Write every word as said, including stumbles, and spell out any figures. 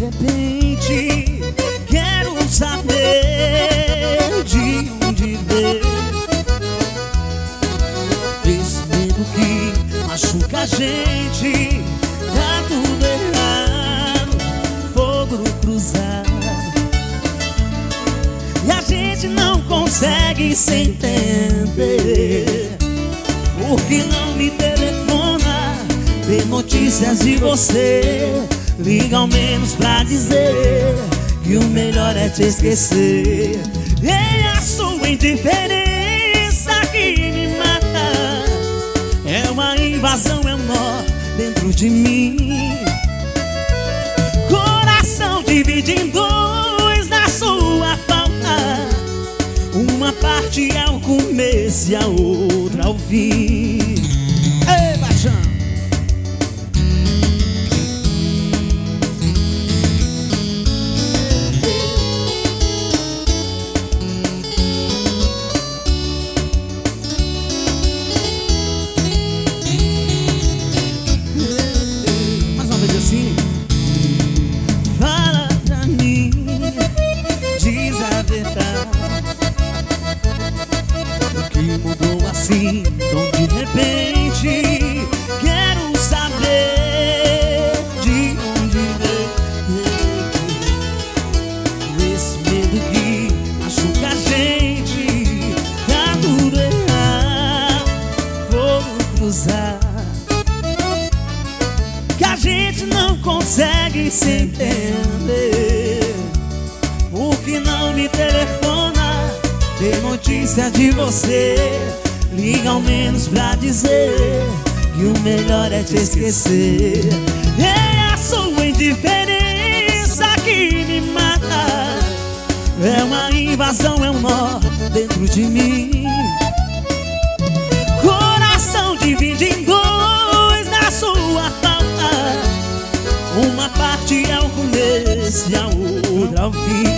repente quero saber de onde veio esse medo que machuca a gente. Tá tudo errado, fogo cruzado, e a gente não consegue se entender. Por que não me telefona, dê notícias de você? Liga ao menos pra dizer que o melhor é te esquecer. É a sua indiferença que me mata, é uma invasão, é um nó dentro de mim. Coração divide em dois na sua falta, uma parte é o começo e a outra ao fim. Ei, paixão! Mais uma vez assim. Fala pra mim, diz a verdade, o que mudou assim tão de repente? Quero saber de onde veio esse medo que machuca a gente. Tá tudo errado, fogo cruzado, que a gente não consegue se entender. Por que não me telefona, dê notícia de você? Liga ao menos pra dizer que o melhor é te esquecer. É a sua indiferença que me mata, é uma invasão, é um nó dentro de mim. Coração divide em dois na sua falta, uma parte é o começo e a outra ao fim.